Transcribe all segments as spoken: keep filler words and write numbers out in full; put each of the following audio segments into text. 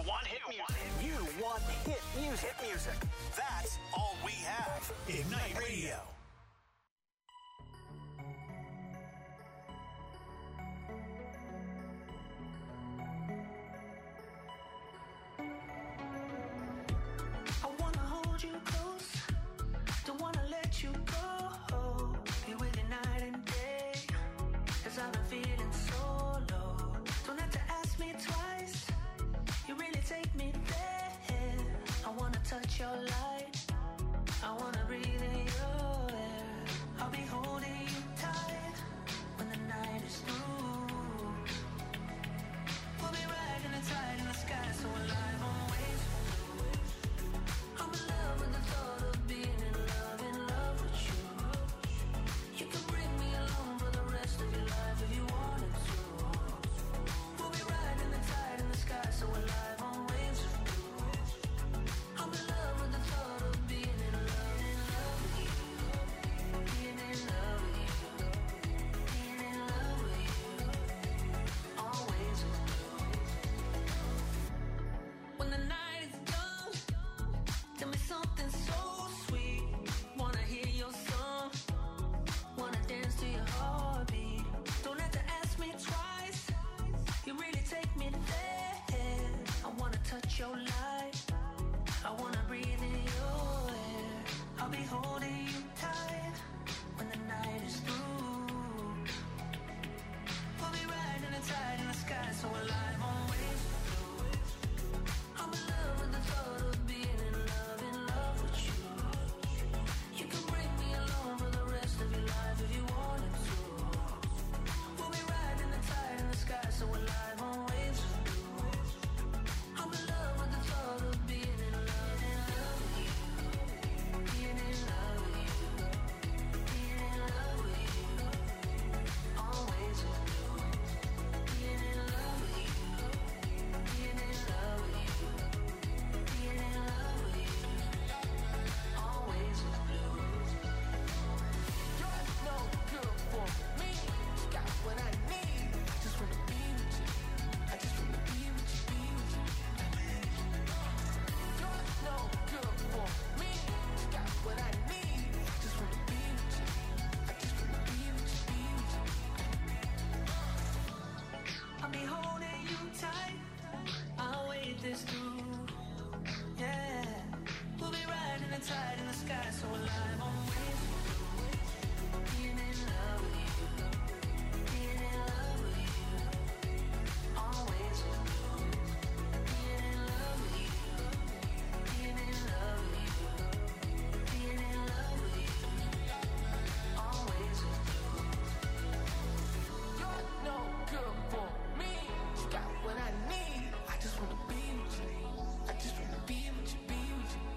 want hit music. You want hit music. Hit music. That's all we have. Ignite Radio. Touch your light, I wanna breathe in your air. I'll be holding you tight when the night is through. We'll be riding the tide in the sky, so alive on waves. I'm in love with the thought of being in love, in love with you. You can bring me along for the rest of your life if you wanted to. We'll be riding the tide in the sky, so alive on waves. I'm in love with the thought of being in love, in love with you. Being in love with you. Being in love with you. Always with you. When the night is done, tell me something so sweet. Wanna hear your song, wanna dance to your heartbeat. Don't have to ask me twice, you really take me there. I wanna touch your light, I wanna breathe in your air. I'll be holding you tight when the night is through. We'll be riding the tide in the sky, so alive on waves. I'm in love with the thought of being in love, in love with you. You can bring me along for the rest of your life if you wanted to. We'll be riding the tide in the sky, so alive on waves. I'm in love with the thought of being in love, in love with you. Being in love with you. Being in love with you. Always with you. Being in love with you. Being in love with you. Being in love with you. Always with you. You're no good for me. You got what I need. Just wanna be with you. I just wanna be with you, be with you. You're no good for me. You got what I need. Just wanna be with you. I just wanna be with you, be with you. I'll be holding you tight. I'll wait this through. Yeah. We'll be riding the tide in the sky, so alive on waves. Being in love with you. Being in love with you. Always with you. Being in love with you. Being in love with you. Being in love with you. Always with you. You're no good for me. You got what I need. I just wanna be with you. I just wanna be with you, be with you.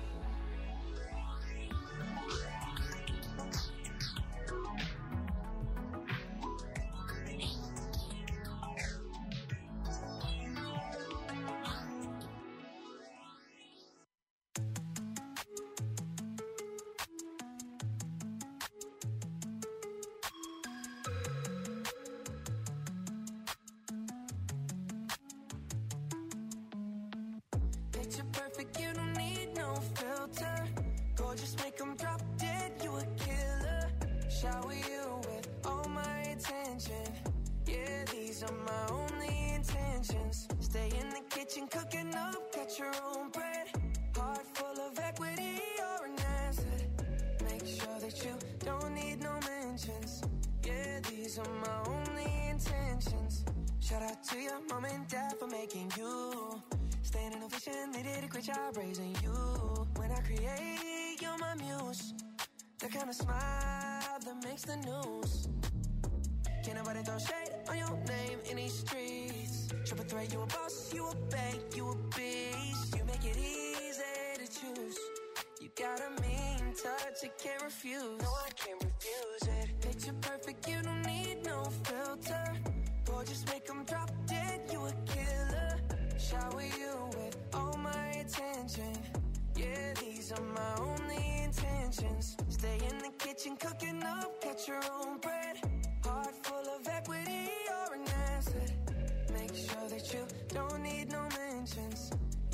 Picture perfect, you don't need no filter. Gorgeous, make 'em drop dead, you a killer. Shower you with all my attention. Yeah, these are my only intentions. Stay in the kitchen, cooking up, got your own bread. Heart full of equity, you're an asset. Make sure that you don't need no mentions. Yeah, these are my only intentions. Shout out to your mom and dad for making you. Staying in a vision, they did a great job raising you. When I create, you're my muse. The kind of smile that makes the news. Can't nobody throw shade on your name in these streets. Triple threat, you a boss, you a bank, you a beast. You make it easy to choose. You got a mean touch, you can't refuse. No, I can't refuse it. Picture perfect, you don't need no filter. Gorgeous, make 'em drop dead, you a killer. Shower you with all my attention. Yeah, these are my only intentions. Stay in the kitchen, cooking up, get your own bread. Heart full of equity, you're an asset. Make sure that you don't need no mentions.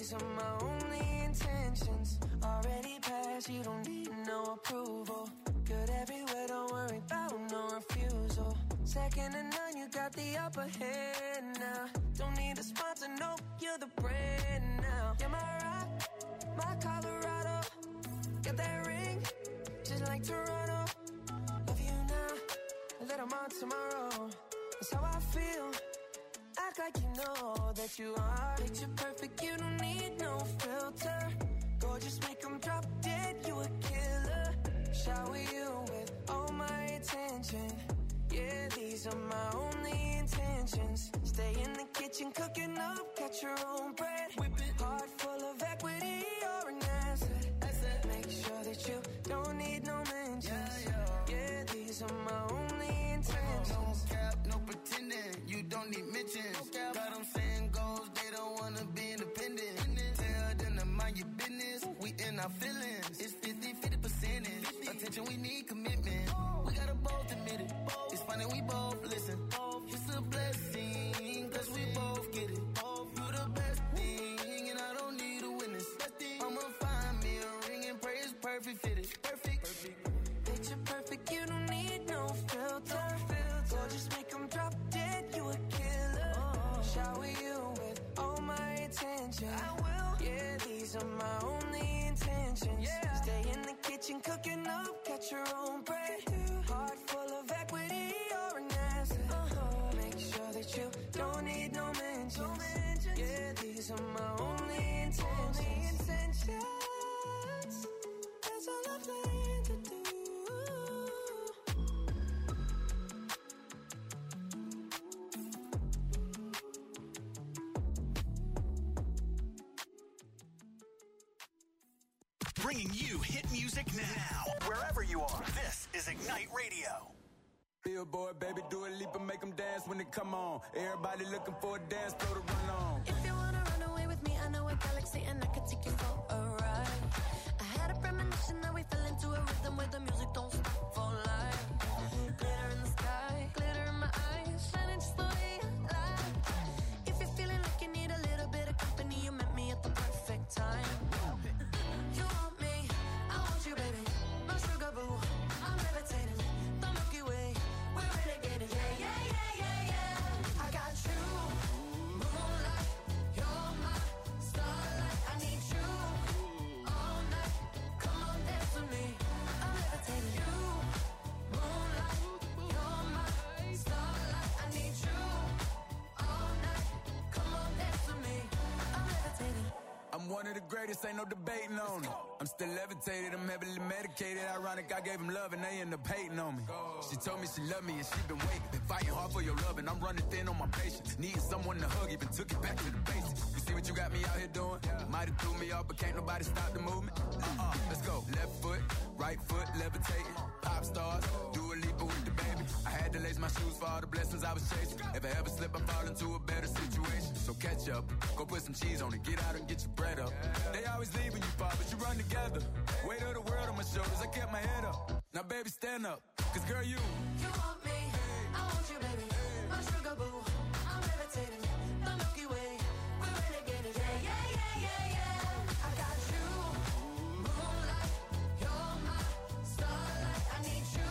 these are my only intentions. Already passed, you don't need no approval. Good everywhere, don't worry about no refusal. Second to none, you got the upper hand now. Don't need a sponsor, no, you're the brand now. You're my rock, my Colorado. Got that ring, just like Toronto. Love you now, let 'em on tomorrow. That's how I feel. Act like you know that you are. Picture perfect, you don't need no filter. Gorgeous, make 'em drop dead, you a killer. Shower you with all my attention. Yeah, these are my only intentions. Stay in the kitchen, cooking up, catch your own bread. Whip it, heart full of equity, you're an asset. asset. Make sure that you don't need no mentions. Yeah, yeah. yeah these are my only intentions. No cap, no pretending, you don't need mentions. No got them saying goals, they don't wanna be independent. Tell them to mind your business, we in our feelings. It's fifty, fifty percentage. Attention, we need commitment. We gotta both admit it. It's funny, we both listen. It's a blessing, cause we both get it. You the best thing, and I don't need a witness. I'ma find me a ring and pray it's perfect fitted. Perfect. Picture perfect, you don't need no filter. Gorgeous, make 'em drop dead, you a killer. Shower you with all my attention. I will. Yeah, these are my only intentions. Yeah. Stay in the kitchen, cooking up, catch your own bread. Heart full of equity, you're an asset. Uh-huh. Make sure that you don't need no mentions. No mentions. Yeah, these are my only intentions. Only intentions. That's all I plan to do. Bringing you hit music now. Wherever you are, this is Ignite Radio. Billboard, baby, do a leap and make them dance when they come on. Everybody looking for a dance floor to run on. If you wanna run away with me, I know a galaxy and I can take you for a ride. I had a premonition that we fell into a rhythm where the music don't stop for life. Glitter in the sky, glitter in my eyes, shining just the way I like. If you're feeling like you need a little bit of company, you met me at the perfect time. You want me, I want you, baby. My sugar boo, I'm levitating. The Milky Way, we're renegading. Yeah, yeah, yeah, yeah, yeah. I got you, moonlight. You're my starlight. I need you all night. Come on, dance with me. I'm levitating. You, moonlight. You're my starlight. I need you all night. Come on, dance with me. I'm levitating. I'm one of the greatest, ain't no debating on it. I'm still levitated, I'm heavily medicated. Ironic, I gave them love and they end up hating on me. She told me she loved me and she been waiting. Been fighting hard for your love and I'm running thin on my patience. Needing someone to hug, even took it back to the basics. You see what you got me out here doing? Might have threw me off, but can't nobody stop the movement. Uh-uh, let's go. Left foot, right foot, levitating. Pop stars, do a leap with the baby. I had to lace my shoes for all the blessings I was chasing. If I ever slip, I fall into a better situation. So catch up, go put some cheese on it, get out and get your bread up. They always leave when you fall, but you run together. Weight of the world on my shoulders, I kept my head up. Now baby, stand up, cause girl, you You want me, I want you, baby. My sugar boo, I'm levitating. The Milky Way, we're renegading. Yeah, yeah, yeah, yeah, yeah. I got you, moonlight. You're my starlight. I need you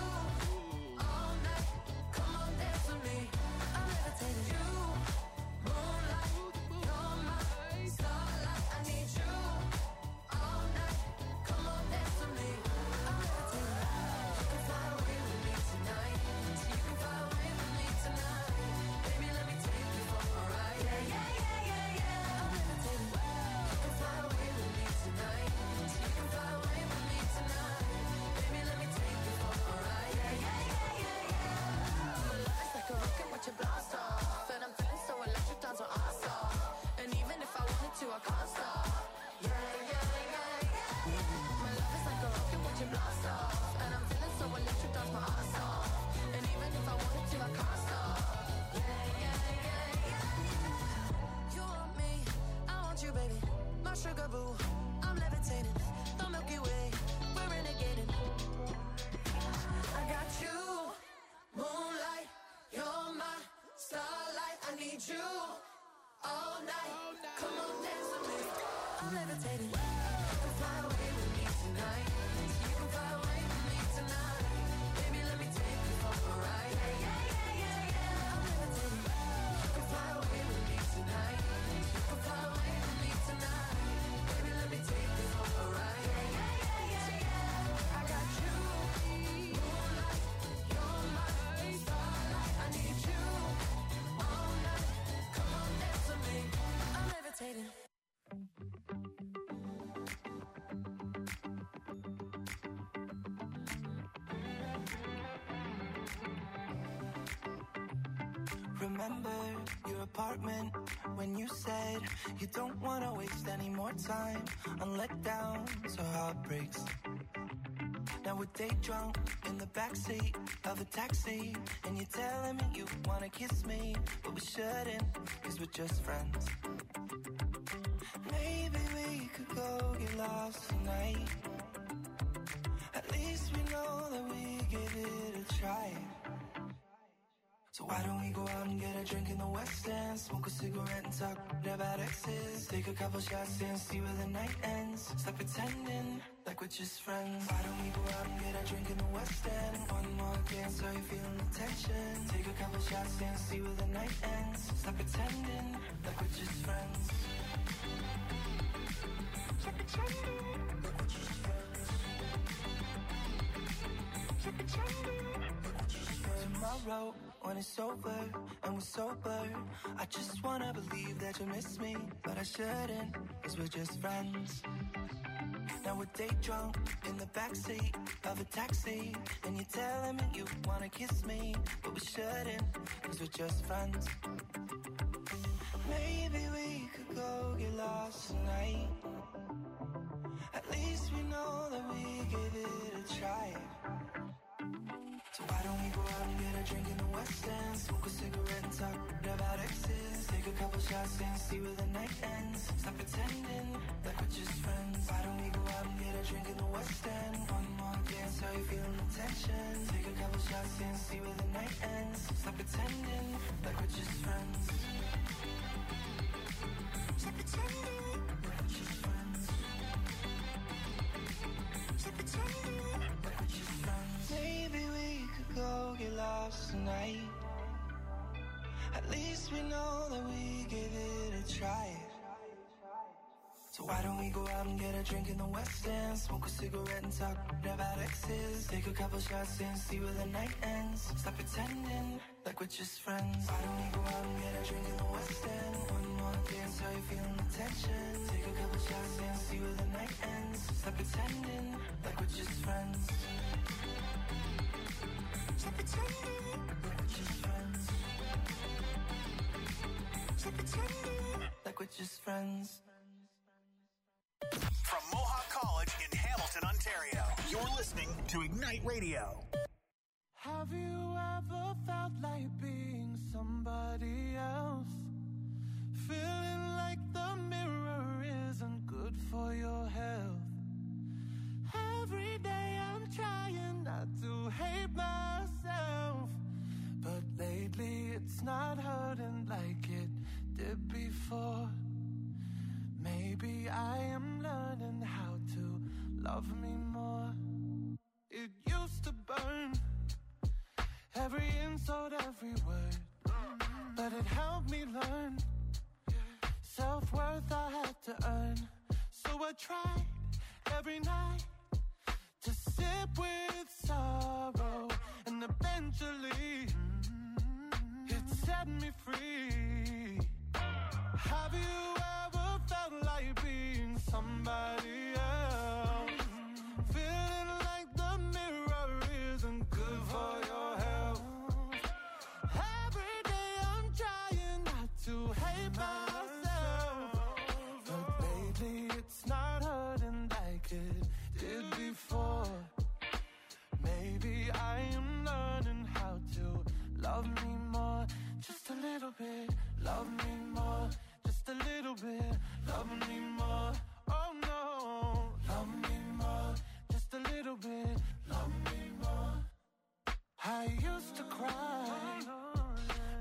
all night. Come on, dance with me. I'm levitating. You, moonlight. You're my starlight. I need you all night. Come on, dance with me. I'm levitating. You can fly away with me tonight. So you can fly away with me tonight. Baby, let me take you for a ride. Yeah, yeah, yeah, yeah, yeah. I'm levitating. You can fly away with me tonight. So you can fly away with me tonight. Baby, let me take you for a ride. Yeah, yeah, yeah, yeah, yeah. My love is like a rocket, watch it blast off. And I'm feeling so electric, dance with us off. And even if I wanted to, I can't stop. Yeah, yeah, yeah, yeah. My love is like a rocket, watch it blast off. And I'm feeling so electric, dance my ass off. And even if I wanted to, I can't stop. Yeah, yeah, yeah, yeah. You want me, I want you, baby. My sugar boo, I'm levitating. The Milky Way, we're renegading. I got you, moonlight. You're my starlight. I need you all night. Come on, dance with me. I'm levitating. You can fly away with me tonight. You can fly away with me tonight. Baby, let me take you for a ride. Yeah, yeah, yeah, yeah, yeah. I'm levitating. You can fly away with me tonight. You can fly away with me tonight. Baby, let me take you for a ride. Yeah, yeah, yeah, yeah, yeah. I got you, moonlight. You're my starlight. I need you all night. Come on, dance with me. I'm levitating. Remember your apartment when you said you don't want to waste any more time on letdowns or heartbreaks. Now we're day drunk in the backseat of a taxi, and you're telling me you want to kiss me, but we shouldn't, cause we're just friends. Maybe we could go get lost tonight. At least we know that we give it a try. So why don't we go out and get a drink in the West End, smoke a cigarette and talk about exes, take a couple shots and see where the night ends. Stop pretending like we're just friends. Why don't we go out and get a drink in the West End? One more dance, are you feeling the tension? Take a couple shots and see where the night ends. Stop pretending like we're just friends. Stop pretending like we're just friends. Stop pretending like we're just friends. Tomorrow, when it's over and we're sober, I just wanna believe that you miss me, but I shouldn't, cause we're just friends. Now we're day drunk in the backseat of a taxi, and you're telling me you wanna kiss me, but we shouldn't, cause we're just friends. Maybe we could go get lost tonight. At least we know that we give it a try. So why don't we go out and get a drink in the West End, smoke a cigarette and talk about exes, take a couple shots and see where the night ends. Stop pretending like we're just friends. Why don't we go out and get a drink in the West End? One more dance, are you feeling the tension? Take a couple shots and see where the night ends. Stop pretending like we're just friends. Stop pretending like we're just friends. Stop pretending like we're just friends. Maybe we could go get lost tonight. At least we know that we gave it a try. So why don't we go out and get a drink in the West End, smoke a cigarette and talk about exes, take a couple shots and see where the night ends. Stop pretending like we're just friends. Why don't we go out and get a drink in the West End? One more dance, are you feeling the tension? Take a couple shots and see where the night ends. Stop pretending like we're just friends. Stop pretending like we're just friends. Stop pretending like we're just friends. From Mohawk College in Hamilton, Ontario, you're listening to Ignite Radio. Have you ever felt like being somebody else? Feeling like the mirror isn't good for your health. Every day I'm trying not to hate myself, but lately it's not hurting like it did before. Maybe I am learning how to love me more. It used to burn, every insult, every word, but it helped me learn self-worth I had to earn. So I tried every night to sip with sorrow, and eventually it set me free. Have you ever felt like being somebody else? Feeling like the mirror isn't good for your health. Every day I'm trying not to hate myself, but lately it's not hurting like it did before. Maybe I am learning how to love me more. Just a little bit, love me more. Just a little bit, love me more. Oh no, love me more. Just a little bit, love me more. I used to cry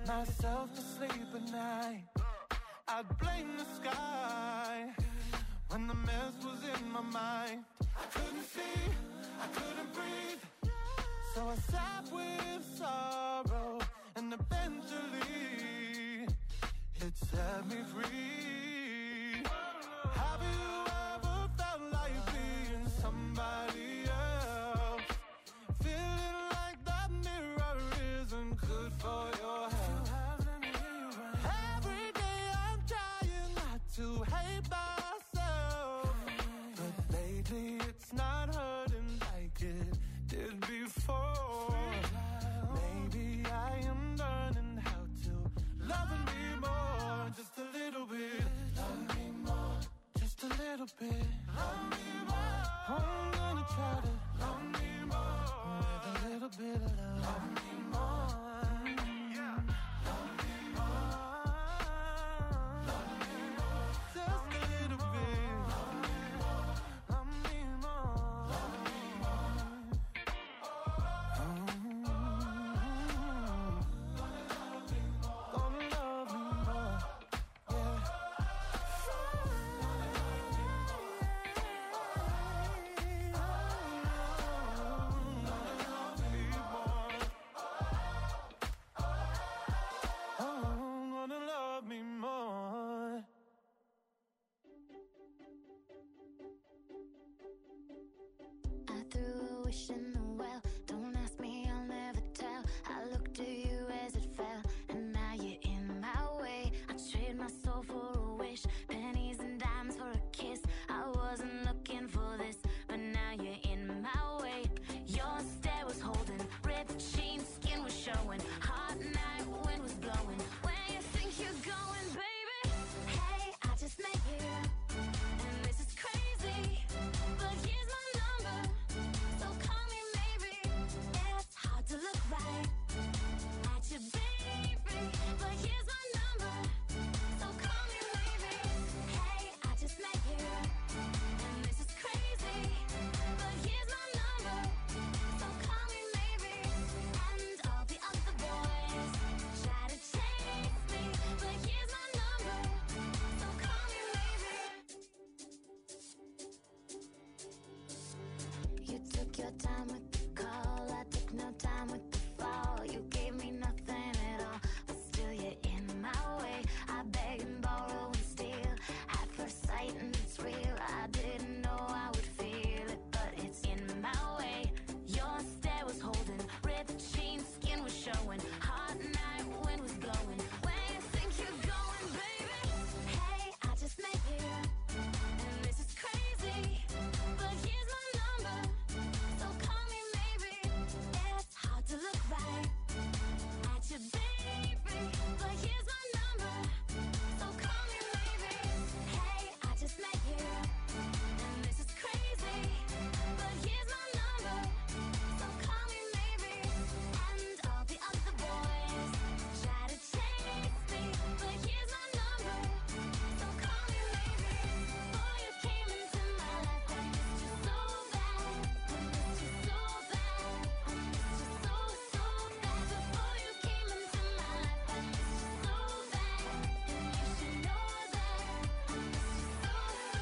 myself to sleep at night. I'd blame the sky when the mess was in my mind. I couldn't see, I couldn't breathe. So I sat with sorrow, and eventually it set me free. Have you ever felt like being somebody else? Feeling like that mirror isn't good for your health. Every day I'm trying not to hate myself, but lately it's not hurting like it did before. Maybe I am learning how to love me more, just a little bit. Love me more, just a little bit. Love me more. I'm gonna try to love me more with a little bit of love. Love me more. Yeah. Love me more. Love me more. Just a little bit. Love me more. Love me more. Love me more. Gonna love me more. Yeah. Oh, gonna love me more. I threw a wish in the well. Don't ask me, I'll never tell. I looked at you as it fell, and now you're in my way. I trade my soul for a wish, pennies and dimes for a kiss. I wasn't looking for this, but now you're in my way. Your stare was holding, ripped jeans, skin was showing. Hot night, wind was blowing. Where you think you're going, baby? Hey, I just met you, and this is crazy. But here's my number, so call me maybe. It's hard to look right at you, baby. But here's my number, so call me maybe. Hey, I just met you, and this is crazy. But here's my number, so call me maybe. And all the other boys try to chase me, but here's my number, so call me maybe. You took your time with the call, I took no time with the fall. You gave me nothing at all, but still you're in my way. I beg and borrow and steal at first sight, and it's real. I didn't know I would feel it, but it's in my way. Your stare was holding, ripped jeans, skin was showing. Hot night, wind was blowing. Where you think you're going, baby? Hey, I just met you, and this is crazy. But here's my number, so call me maybe. It's hard to look right at you, baby. But here's my number, so call me maybe. Hey, I just met you, and this is crazy. But here's my number, so call me maybe. And all the other boys try to chase me, but here's my number, so call me maybe. Before you came into my life, I missed you so bad. I missed you so bad. I missed you so, so bad. Before you came into my life, I missed you so bad. And you should know that I missed you so,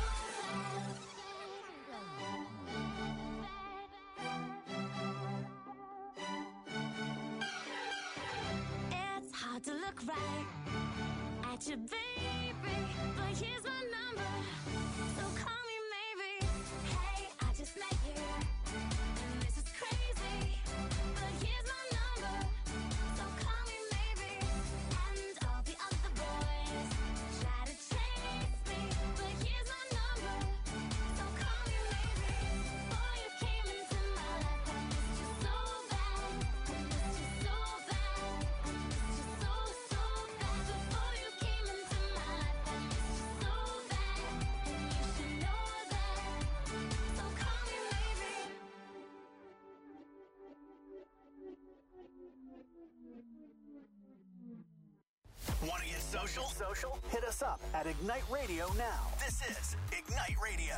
so bad. It's hard to look right at you, baby. But here's my number, so call me maybe. Hey, I just met you, and this is crazy. But here's my number, so call me maybe. And all the other boys try to chase me, but here's my number, so call me maybe. Before you came into my life, I missed you so bad. I missed you so bad. I missed you so, so bad. Before you came into my life, I missed you so bad. And you should know that, so call me maybe. Want to get social? Social? Hit us up at Ignite Radio now. This is Ignite Radio.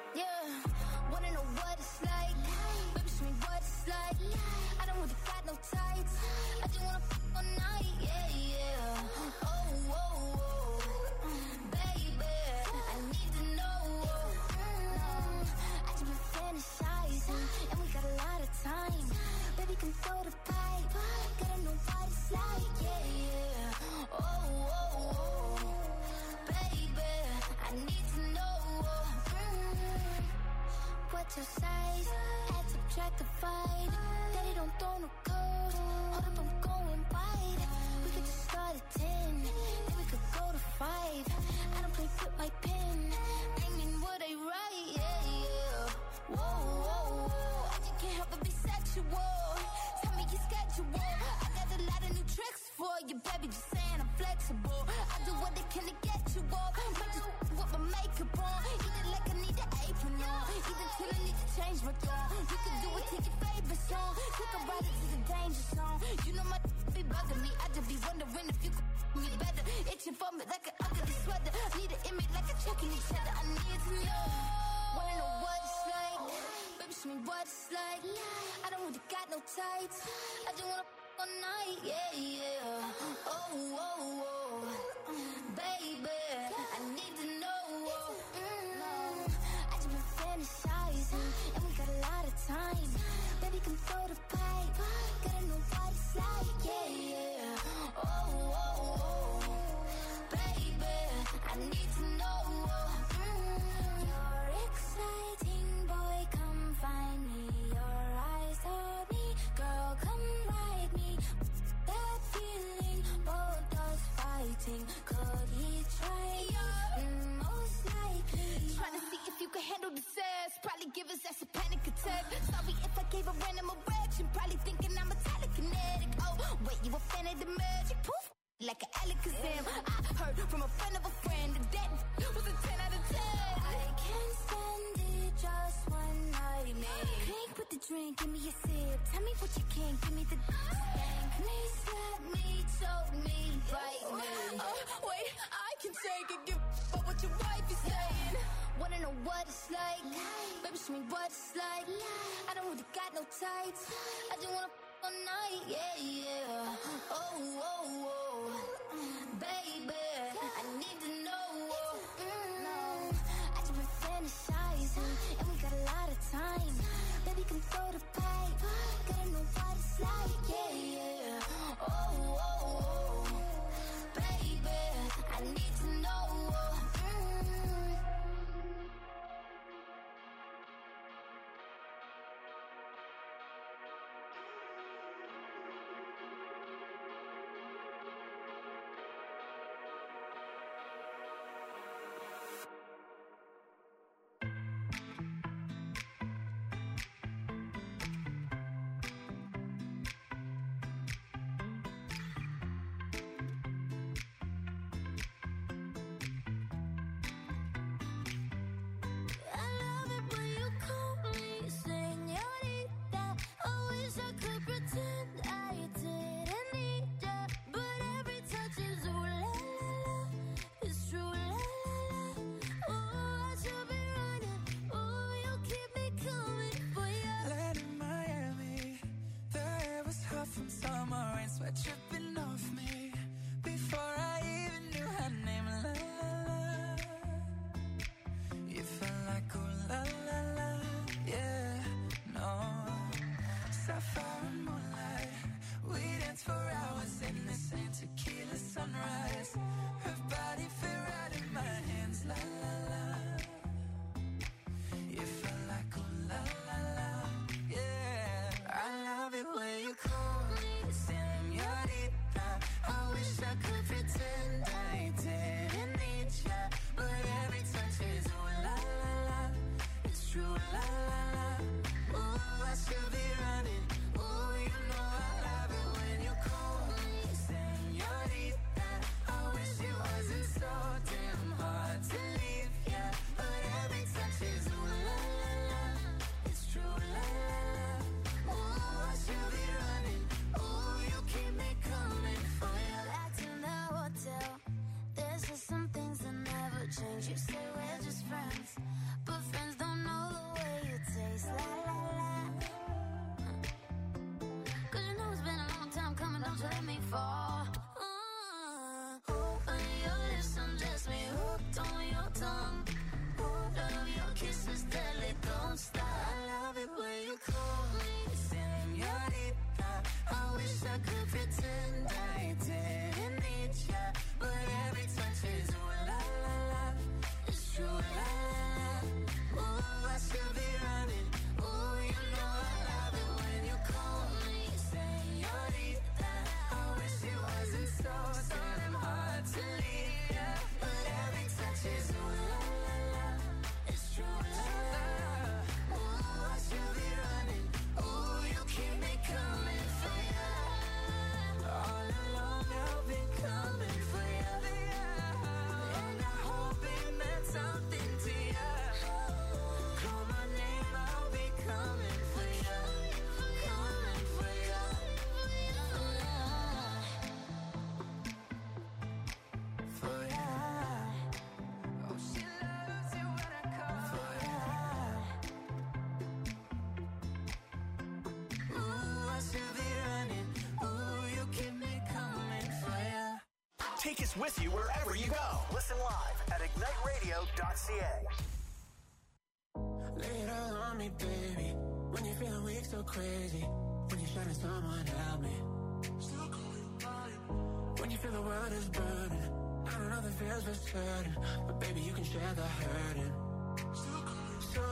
Yeah, wanna know what it's like? Baby, show me what it's like. I don't really got no tights. I just wanna f all night. Yeah, yeah. Oh, oh, oh, baby, I need to know. I just been fantasizing, and we got a lot of time. Baby, come throw the pipe. Gotta know what it's like. Yeah, yeah. Oh, oh, oh, baby, I need to know. What's your size? Add, subtract, divide. Daddy don't throw no curves. Hold up, I'm going wide. We could just start at ten, then we could go to five. I don't play with my pen. I mean what I write, yeah, yeah. Whoa, whoa, whoa. I just can't help but be sexual. Tell me your schedule. I got a lot of new tricks for you, baby. Just saying I'm flexible. I do what I can to get you off. Might just with my makeup on. Either like I need an apron on. Either till I need to change my tone. You can do it to your favorite song. Take a ride into the danger zone. You know my be bugging me. I just be wondering if you could me better. Itching for me like an ugly sweater. Need an image like a checking each other. I need to know. Wanna know what it's like? Baby, show me what it's like. I don't really got no tights. I just wanna f all night. Yeah, yeah. Oh, oh, oh, baby, I need to know. Mm, I just been fantasizing, and we got a lot of time. Baby, come throw the pipe. Gotta know what it's like. Yeah, yeah. Oh, oh, oh, baby, I need to know. Mm, you're exciting, boy, come find me. Your eyes on me, girl, come ride me. That feeling, both us fighting. Could he try? Mm, most likely. Trying to see if you can handle the sass. Probably give us that's a panic attack. Sorry if I gave a random erection. Probably thinking I'm a telekinetic. Oh, wait, you a fan of the magic? Poof, like an Alakazam. I heard from a friend of a friend that that was a ten out of ten. I can't stand it, just one night, man. Drink with the drink, give me a sip. Tell me what you can, give me the spank me, slap me, choke me, bite me. Oh, wait, I can take it, give but what your wife is saying. Wanna know what it's like? Baby, show me what it's like. I don't really got no tights. I just wanna f all night, yeah, yeah. Oh, oh, oh, baby, I need to know. Mm, I just been fantasizing, and we got a lot of time. Baby, come throw the pipe. Gotta know what it's like, yeah, yeah. Oh, oh, oh, baby, I need to know. Mm. I love it when you call me señorita. I wish I could pretend I didn't need ya, but every touch is ooh la la la. It's true la la la. Oh, I should be running. Oh, you keep me coming for ya. Land in Miami, the air was hot from summer rain, sweat dripping off me before I even knew her name. La la la, you felt like ooh la la la, yeah, no. Sapphire and moonlight, we danced for hours in the same tequila sunrise. Her body fit right in my hands, la la la. You felt like ooh la la la, yeah. I love it when you call me Take us with you wherever you go. Listen live at ignite radio dot c a. Lay it all on me, baby. When you're feeling weak, so crazy. When you're shining, someone help me. Still call you mine. When you feel the world is burning, I don't know the feels for certain, but baby, you can share the hurting. Still call you so.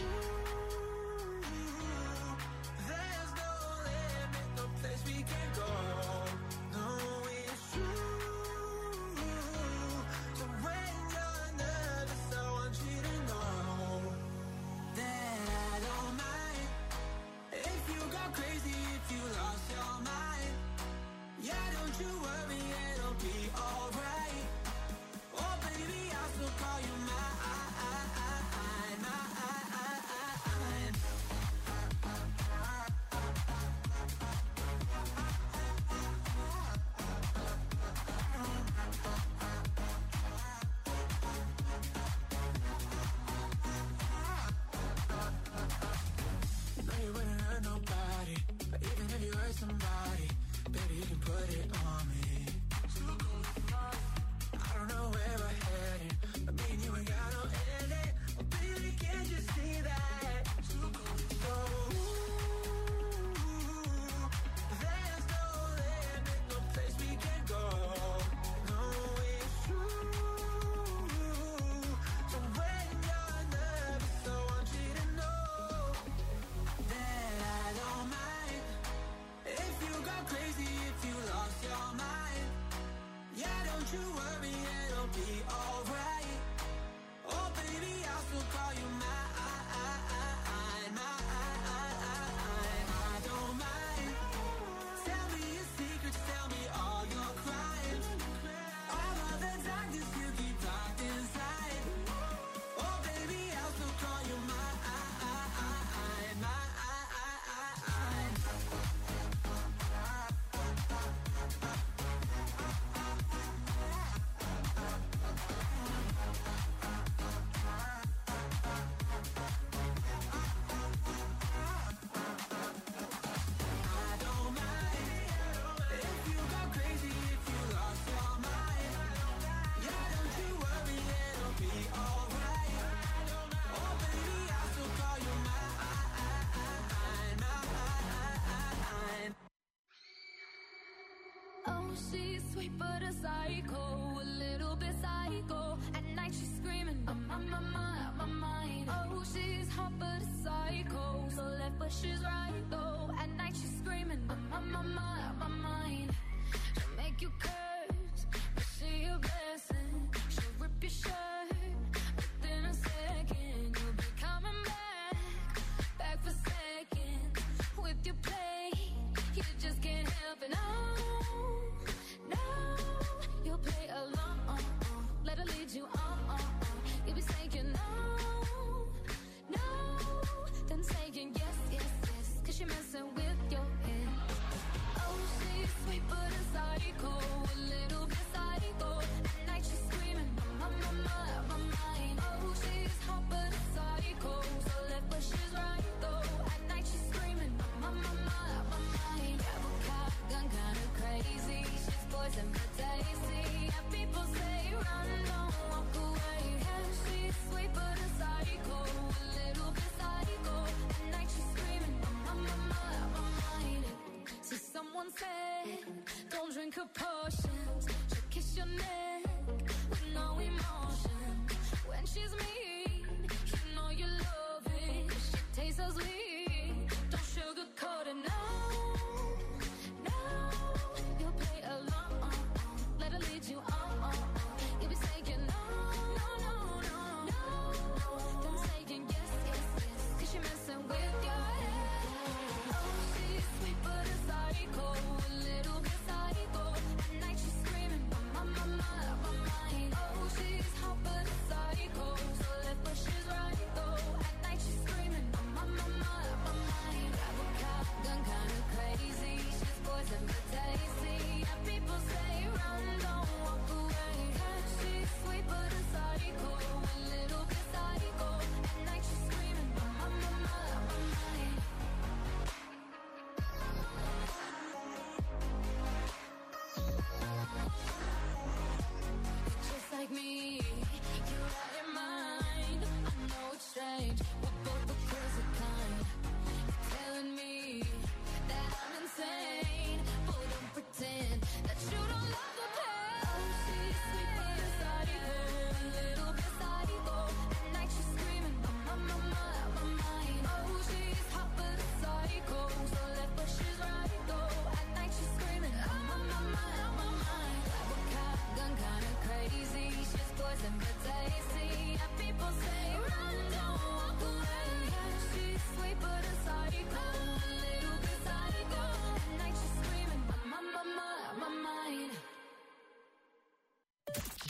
There's no limit, no place we can go. No, it's true. So when you're nervous, I want you to know that I don't mind if you go crazy, if you lost your mind. Yeah, don't you worry, it'll be alright. Oh baby, I'll still call you mine. Somebody, baby, you can put it on me. I don't know where we're heading, but me and you ain't got no ending. Oh, baby, can't you see that? So, there's no limit, no place we can go. No, it's true. So when you're nervous, I want you to know that I don't mind if you go crazy, if you lost your mind. Yeah, don't you worry, it'll be alright. Oh baby, I'll still call you mine. I don't mind. Tell me your secrets, tell me all your crimes. All of the darkness you keep locked inside. Oh baby, I'll still call you mine. She's sweet but a psycho, a little bit psycho. At night she's screaming, I'm on my mind, my mind. Oh, she's hot but a psycho, so left but she's right though. At night she's screaming, I'm on my mind, my mind. She'll make you curse, but she a blessing. She'll rip your shirt within a second. You'll be coming back, back for seconds. With your play, you just can't help it. No, no, you'll play along. Let her lead you on. You'll be saying no, no, then saying yes, yes, yes. Cause you're messing with your head. Oh, she's sweet but a psycho, a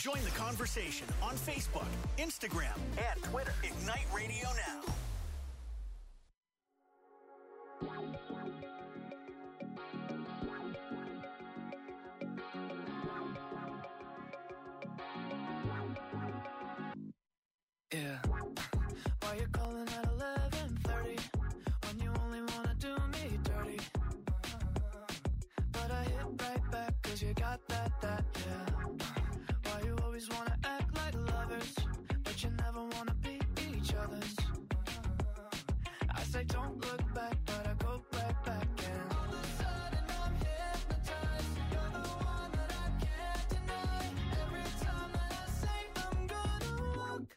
Join the conversation on Facebook, Instagram, and Twitter. Ignite Radio Now. Yeah. Why you calling at eleven thirty when you only wanna do me dirty? But I hit right back cause you got that, that, yeah. Why you always wanna act like lovers, but you never wanna be each other's? I say don't look back, but I go right back and all of a sudden I'm hypnotized. You're the one that I can't deny. Every time that I say I'm gonna walk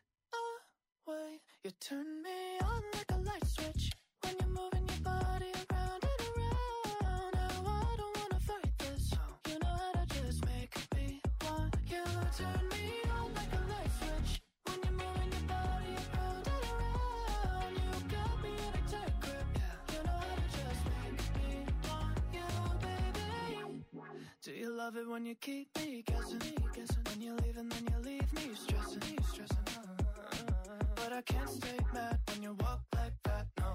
away, you turn me on like a light switch when you're moving your body around and around. Now I don't wanna fight this. You know how to just make me want you. Turn me on like a light switch when you're moving your body around and around. You got me in a tight grip. You know how to just make me want you, baby. Do you love it when you keep me guessing? When you leave and then you leave me stressing, stressing. But I can't stay mad when you walk like that, no.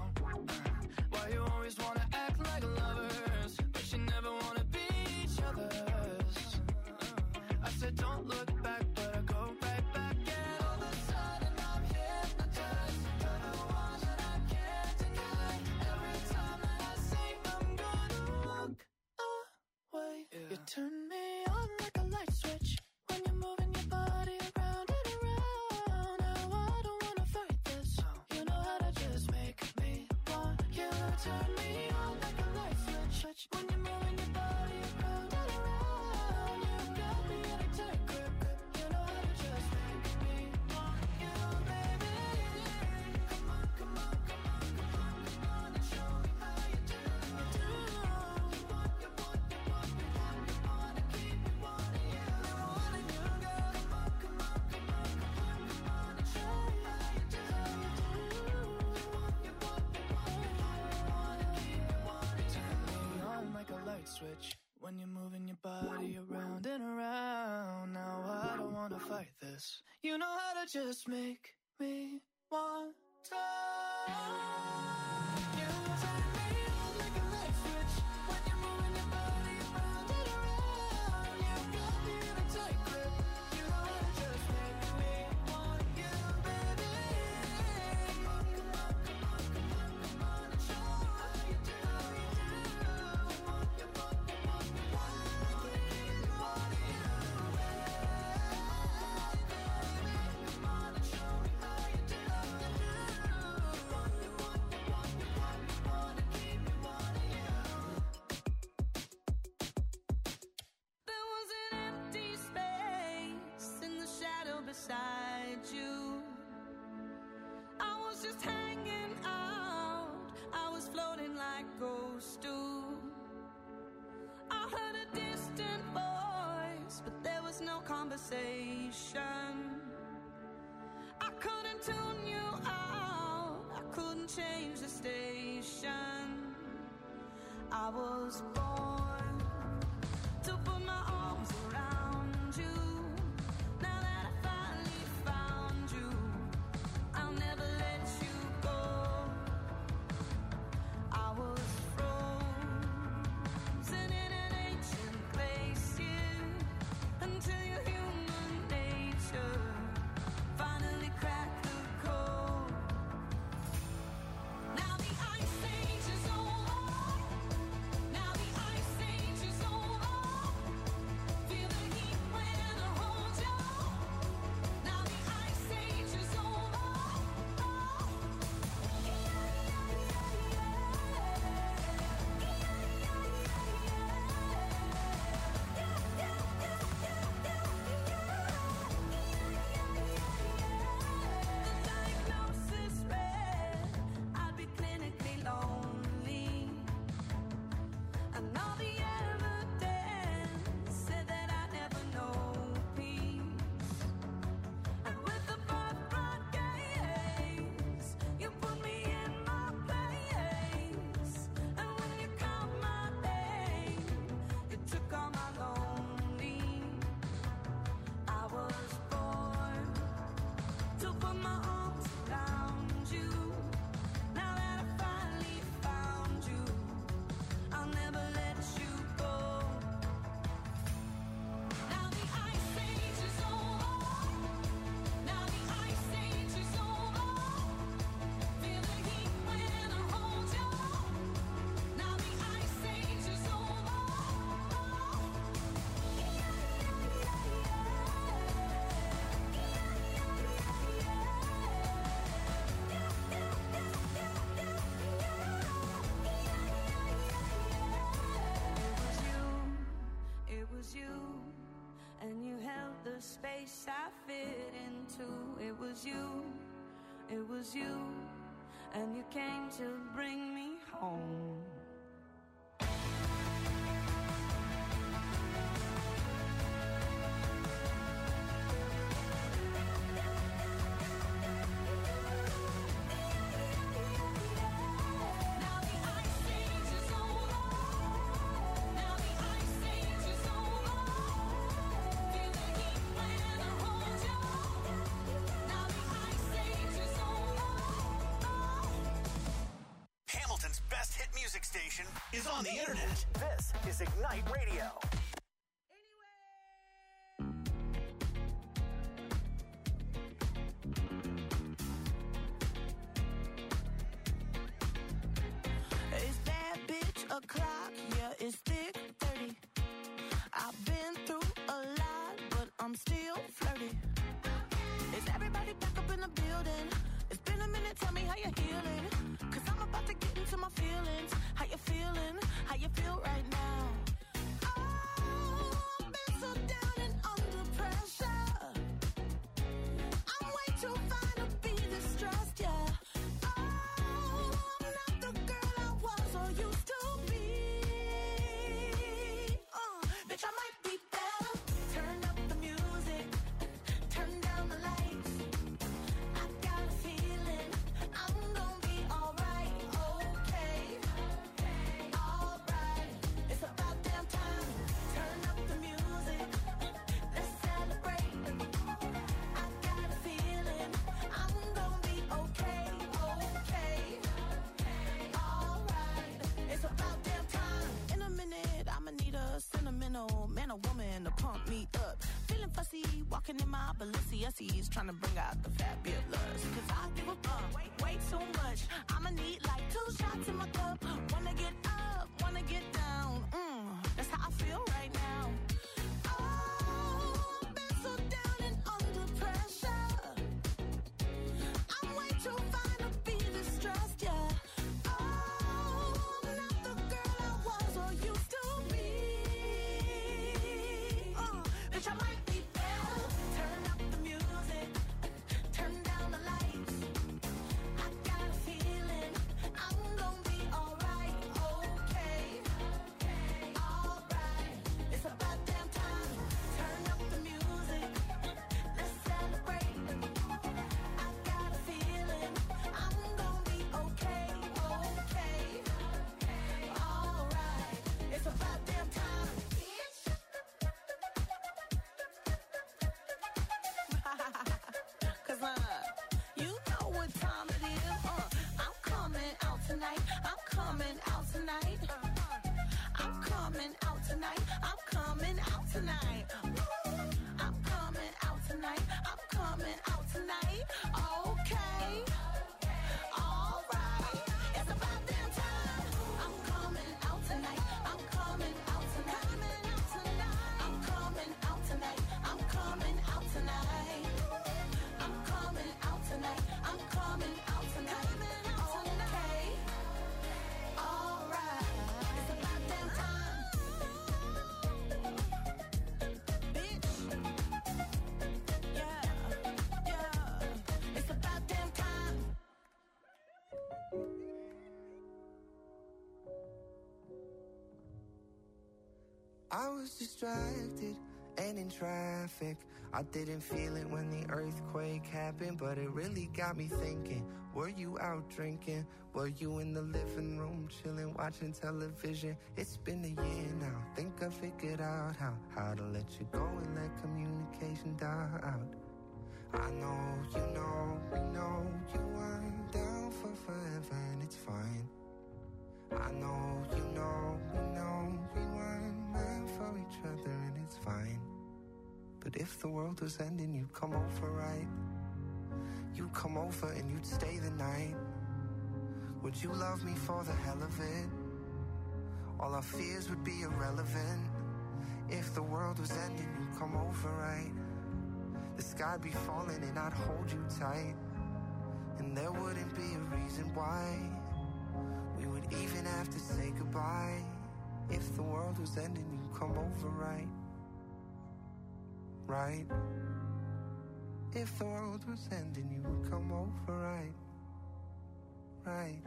Why you always wanna act like lovers, but you never wanna be each other's? I said don't look back, but I go right back. And all of a sudden I'm hypnotized. You're the one that I can't deny. Every time that I say I'm gonna walk away, yeah. You turn me on like a light switch when you're moving your body around and around. Now I don't wanna fight this. You know how to just make me want you. Turn me on like a light switch when you're moving your body around and around. You got me in a tight grip. You know how to just make me want you, baby. Come on, come on, come on, come on, come on and show me how you do. You want, you want, you want, you want, you wanna keep me wanting you, wanting you, girl. Come on, come on, come on, come on, come on and show me how you do. You want, you want, you want, you wanna keep me wanting you. Turn me on like a light switch when you're moving your body around and around. Now I don't wanna fight this. You know how to just make me want to. You turn me on like a light switch when you're moving your body around and around. You got me in a tight grip. You know how to just make me want you, baby. Come on, come on, come on, come on, come on and show me how you do. You want, you want, you want, you wanna keep me wanting you, baby. Come on and show me how you do. You want, you want, you want, you want, you wanna keep me wanting you. There was an empty space in the shadow beside you. I was just hanging out. I was floating like ghosts do. I heard a distant voice, but there was no conversation. I couldn't tune you out. I couldn't change the station. I was born to put my arms around you. Now that I finally found you, I'll never let you go. I was frozen in an ancient glacier until your human nature finally cracked the code. Now the ice age is over. Now the ice age is over. Feel the heat when space I fit into. It was you, it was you, and you came to bring me home. Station is on the internet. This is Ignite Radio. It's that bitch o'clock, yeah, it's thick thirty. I've been through a lot, but I'm still flirty. Is everybody back up in the building? It's been a minute, tell me how you're healing. Cause I'm about to get into my feelings. How you feeling? How you feel right now? Oh, I've been so down and under pressure. I'm way too fine to be distressed, yeah. Oh, I'm not the girl I was or used to be. Uh, bitch, I might be better. Turn up the music. Turn down the lights. I got a feeling I'm gonna be alright, okay. Alright, it's about damn time. Turn up the music. Let's celebrate. I got a feeling I'm gonna be okay, okay. Alright, it's about damn time. In a minute, I'ma need a sentimental man or woman to pump me up. Feeling fussy, walking in my Balenciennes, trying to bring out the fabulous. Cause I give a fuck way, way too much. I'ma need like two shots in my cup. Wanna get up, wanna get down. Mm, that's how I feel right now. Oh, I've been so down and under pressure. I'm way too fine to be distressed, yeah. Oh, I'm not the girl I was or used to be. Uh, bitch, I might be better. Turn up the music. Turn down the lights. I got a feeling I'm gonna be alright, okay. Alright, it's about damn time. Turn up the music. Let's celebrate. I got a feeling I'm gonna be okay, okay. Alright, it's about damn time. Cause uh, you know what time it is. Uh, I'm coming out tonight. I'm coming out tonight. I'm coming out tonight. I'm coming out tonight. I'm coming out tonight. I'm coming out tonight. Okay. Alright. It's about damn time. I'm coming out tonight. I'm coming out tonight. I'm coming out tonight. I'm coming out tonight. I'm coming out tonight. I'm coming out tonight. Okay. Alright. It's about damn time. Bitch. Yeah. Yeah. It's about damn time. I was distracted and in traffic. I didn't feel it when the earthquake happened, but it really got me thinking. Were you out drinking? Were you in the living room chilling, watching television? It's been a year now. Think I figured out how how to let you go and let communication die out. I know, you know, we know you weren't down for forever, and it's fine. I know, you know, we know we weren't meant for each other, and it's fine. But if the world was ending, you'd come over, right? You'd come over and you'd stay the night. Would you love me for the hell of it? All our fears would be irrelevant. If the world was ending, you'd come over, right? The sky'd be falling and I'd hold you tight. And there wouldn't be a reason why we would even have to say goodbye. If the world was ending, you'd come over, right? right? If the world was ending, you would come over, right? Right.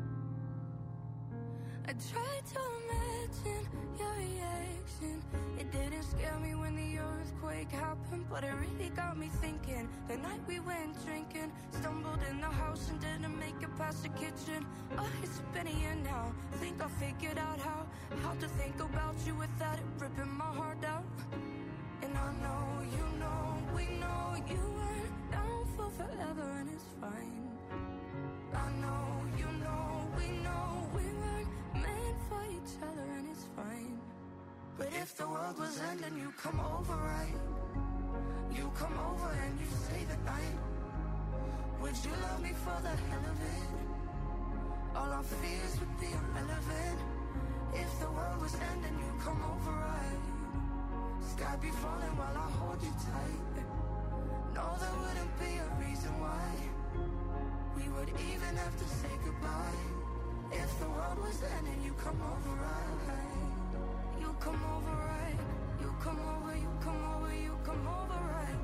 I tried to imagine your reaction. It didn't scare me when the earthquake happened, but it really got me thinking. The night we went drinking, stumbled in the house and didn't make it past the kitchen. Oh, it's been a year now. Think I figured out how how to think about you without it ripping my heart out. And I know, you know, we know you weren't down for forever, and it's fine. I know, you know, we know we weren't meant for each other, and it's fine. But if the world was ending, you come over, right? You come over and you stay the night. Would you love me for the hell of it? All our fears would be irrelevant. If the world was ending, you come over, right? Sky be falling while I hold you tight. No, there wouldn't be a reason why we would even have to say goodbye. If the world was ending, you come over, right? You come over, right? You come over, you come over, you come over, right?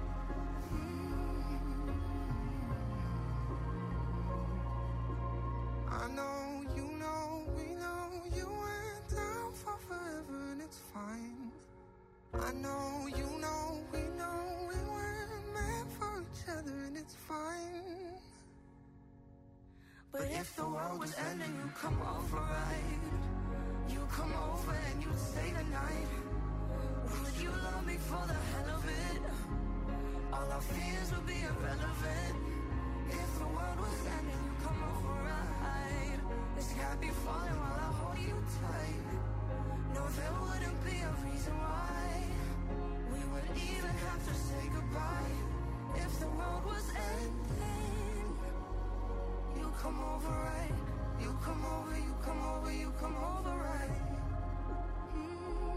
Mm. I know, you know, we know you went down for forever, and it's fine. I know, you know, we know we weren't meant for each other, and it's fine. But if the world was ending, you come over, right? You come over and you stay the night. Would you love me for the hell of it? All our fears would be irrelevant. If the world was ending, you come over, right? The sky be falling while I hold you tight. No, there wouldn't be a reason why we would even have to say goodbye. If the world was ending, you come over, right? You come over, you come over, you come over, right? Mm.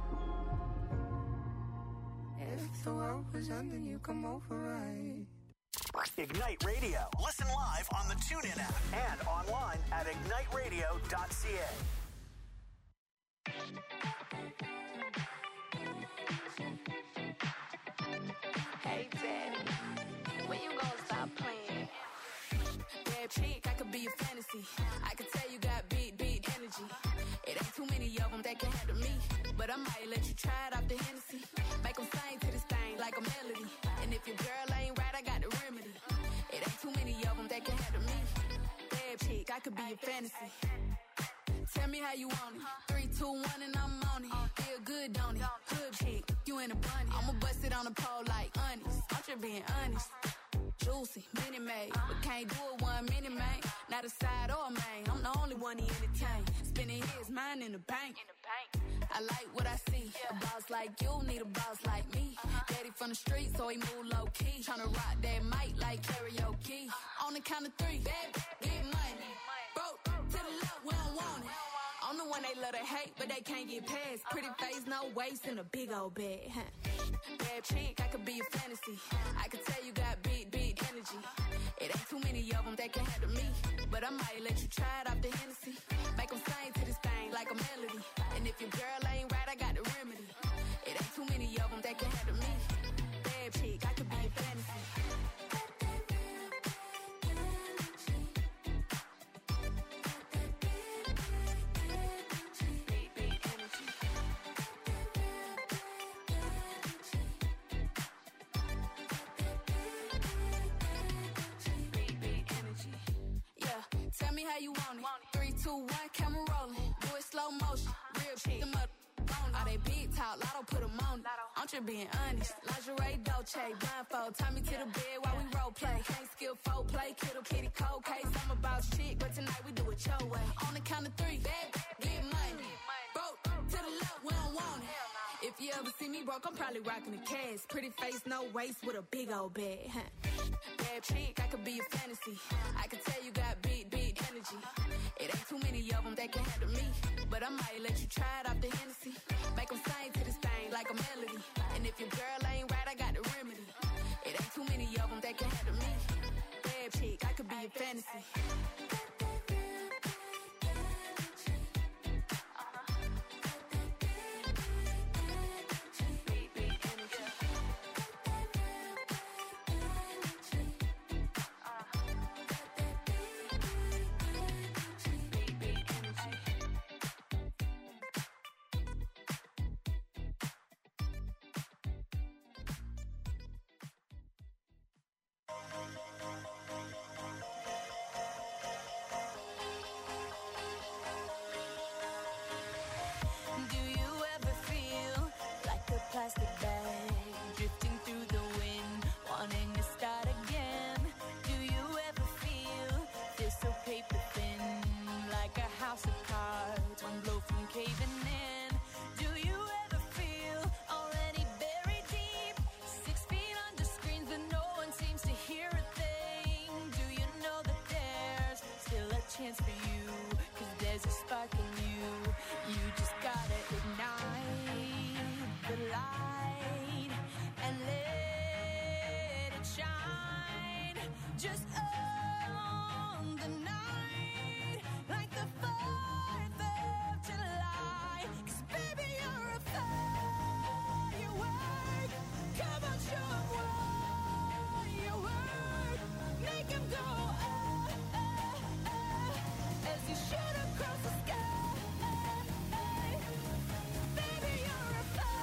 If the world was ending, you come over, right? Ignite Radio. Listen live on the TuneIn app and online at ignite radio dot c a. Hey, Daddy, when you gonna stop playing? Bad chick, I could be a fantasy. I could tell you got big, big energy. It ain't too many of them that can handle me, but I might let you try it off the Hennessy. Make them sing to this thing like a melody. And if your girl ain't right, I got the remedy. It ain't too many of them that can handle me. Bad chick, I could be a fantasy. Tell me how you want it. Three, two, one, and I'm on it. Feel good, don't it? Hood chick, you in a bunny. I'ma bust it on the pole like honest. I'm just being honest. Juicy, mini made, but can't do it one minute, man. Not a side or a main. I'm the only one he entertain. Spending his mind in the bank. I like what I see. A boss like you need a boss like me. Daddy from the street, so he move low key. Tryna rock that mic like karaoke. On the count of three, bad, get money. Broke to the left, we don't want it. I'm the one they love to hate, but they can't get past. Pretty face, no waist, and a big old bag. Bad chick, I could be a fantasy. I could tell you got big, big energy. It ain't too many of them that can handle me, but I might let you try it off the Hennessy. Make them sing to this thing like a melody. And if your girl ain't right, I got the remedy. It ain't too many of them that can handle me. Bad chick, I could be a fantasy. Tell me how you want it. Three, two, one, camera rolling. Do it slow motion. Real shit. Them up on all they big talk. Lotto put them on it. I'm just being honest. Lingerie, Dolce, blindfold. Tie me to the bed while we role play. Can't skill folk play. Kiddo, kitty, cold case. I'm about shit, but tonight we do it your way. On the count of three, bad, get money. Broke to the left, we don't want it. If you ever see me broke, I'm probably rocking a cash. Pretty face, no waist, with a big old bag. Bad chick, I could be a fantasy. I could tell you got big, big energy. It ain't too many of them that can handle me, but I might let you try it off the Hennessy. Make them sing to this thing like a melody. And if your girl ain't right, I got the remedy. It ain't too many of them that can handle me. Bad chick, I could be a fantasy. hands for you, 'cause there's a spark in you. You just gotta ignite the light and let it shine. Just on the night, like the fourth of July. 'Cause baby, you're a firework. Come on, show 'em what you work. Make 'em go, ah, ah, ah, as you shoot across the sky. Baby, you're a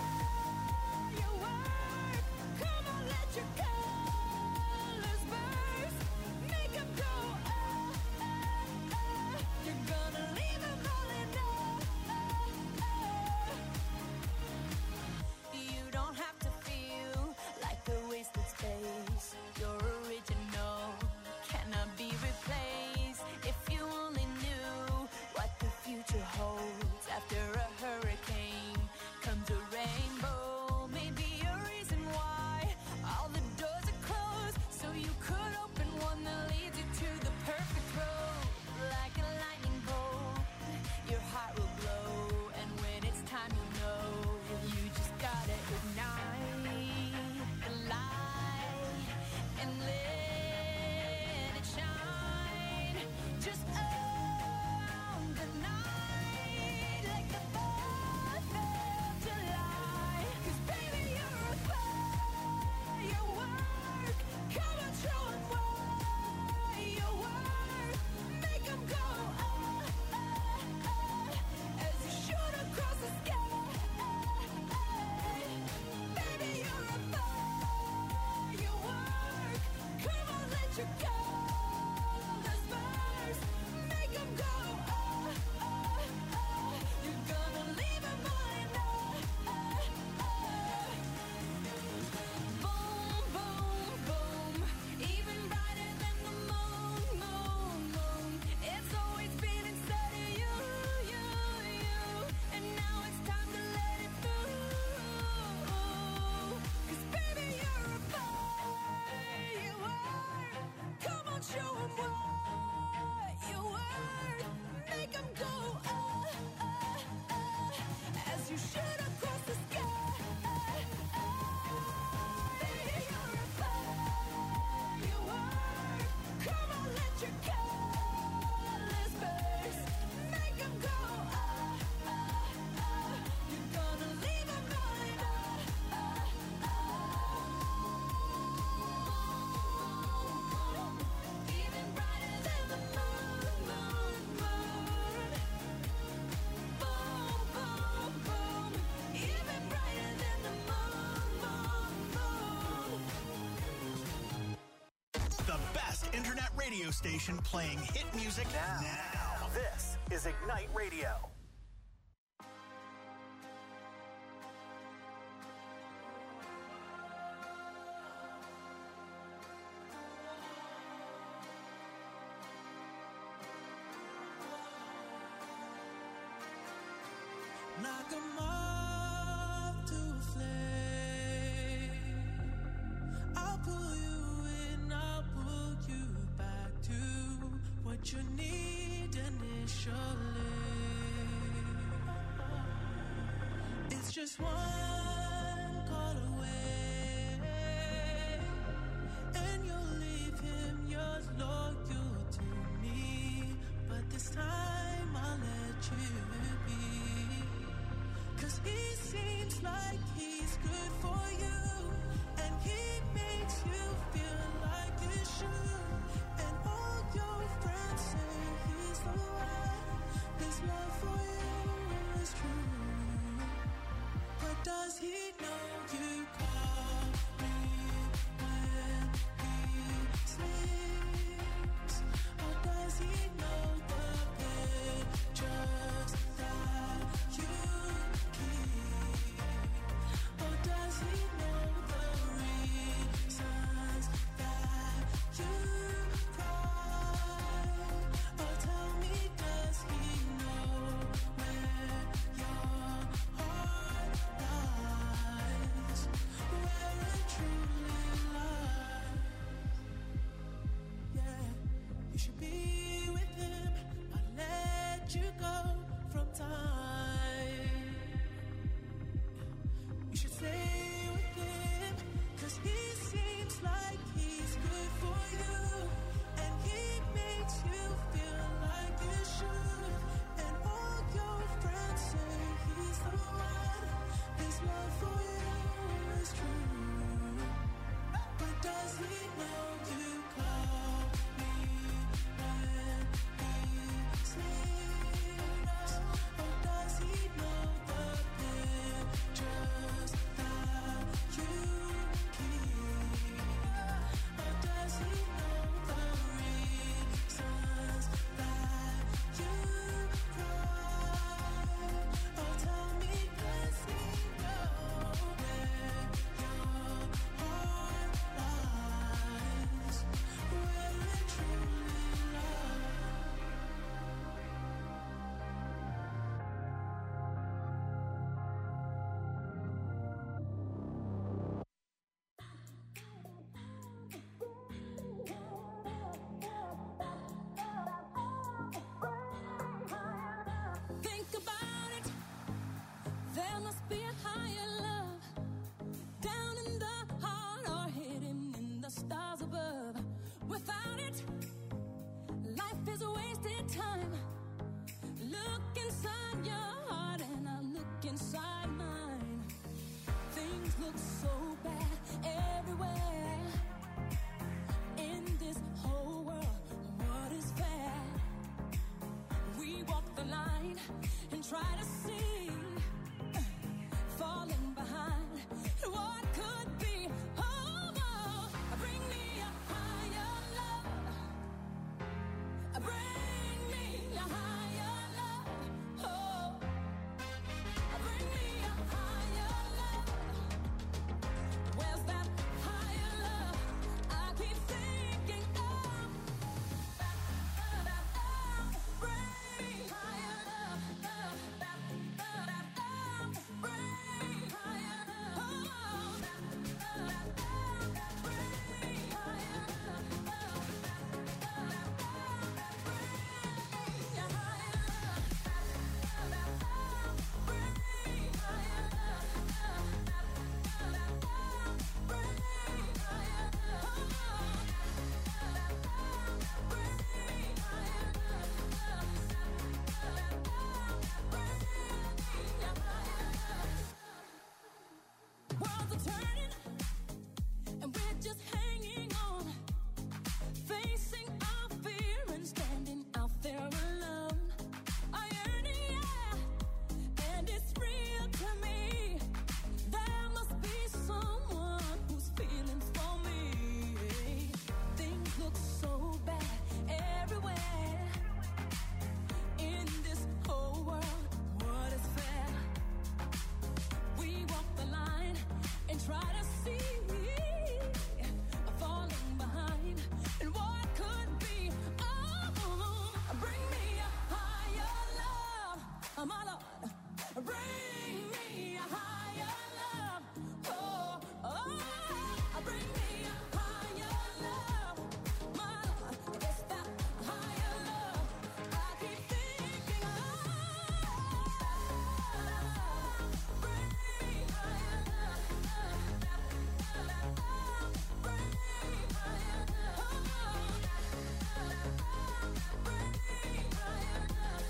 firework. Come on, let your colors burst. Make 'em go, ah, ah, ah. You're gonna leave 'em all in awe. You don't have to feel like a wasted space. You're original, cannot be replaced. If you only knew what the future holds. After a hurricane comes a rainbow. Maybe a reason why all the doors are closed, so you could open one that leads you to the perfect road. Like a lightning bolt, your heart will glow, and when it's time you'll know. You just gotta ignite the light and let it shine. Just on the night, like the fourth of July. 'Cause baby, you're a firework. Come on, show 'em what you work. Make 'em go, ah, ah, ah, as you shoot across the sky. Baby, you're a firework. Come on, let your colors burst. Make 'em go, ah, ah, ah. You're gonna leave 'em all in awe. Boom, boom, boom. Even brighter than the moon, moon, moon. It's always been inside of you, you, you. And now it's time to let it through. 'Cause baby, you're a firework. Come on, show 'em what you work. Make 'em go, ah, ah, ah, as you shoot across the sky. Baby, you're a firework. Come on, let your colors burst. Make 'em go, ah, ah, ah. You're gonna leave 'em all in awe. Even brighter than the moon, moon, moon. Boom, boom, boom. Even brighter than the moon, moon, moon. The best internet radio station playing hit music now. now. This is Ignite Radio. Knock 'em off to a flame. I'll pull you in, I'll pull you back to what you need initially. It's just one call away, and you'll leave him yours loyal to me. But this time I'll let you be. 'Cause he seems like he's good for you, and he makes you feel like you should. And all your friends say he's the one. His love for you is true. But does he know you call me when he sleeps? Or does he know the pictures that you keep? Or does he know look so bad everywhere. In this whole world, what is fair? We walk the line and try to see, falling behind what could be. Oh, oh, bring me a higher love. Bring me a higher love. Oh, bring me a higher love. Where's that higher love? I keep thinking of. Bring me higher love. Bring me higher love. Bring me higher love. Worlds are turning, and we're just hanging on, facing our fear and standing out there alone. I yearn, yeah, and it's real to me. There must be someone who's feeling for me. Things look so bad everywhere. In this whole world, what is fair? We walk the line and try to see, falling behind and what could be. Oh, bring me a higher love, my Lord. Bring me a higher love. Oh, oh, bring me a higher love, my Lord. It's that higher love I keep thinking of. Bring me higher love. Bring me higher love. Bring me higher love.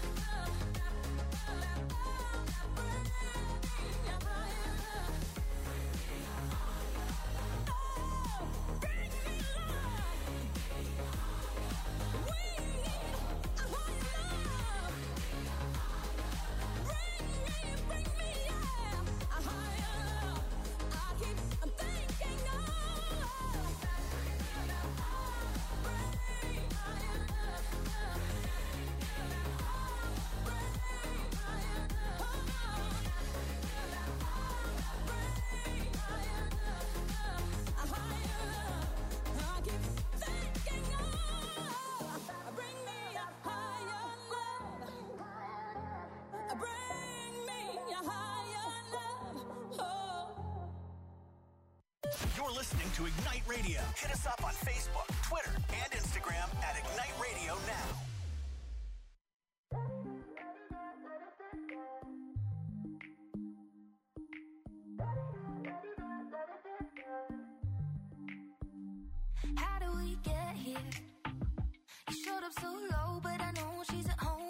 You're listening to Ignite Radio. Hit us up on Facebook, Twitter, and Instagram at Ignite Radio Now. How do we get here? You showed up so low, but I know she's at home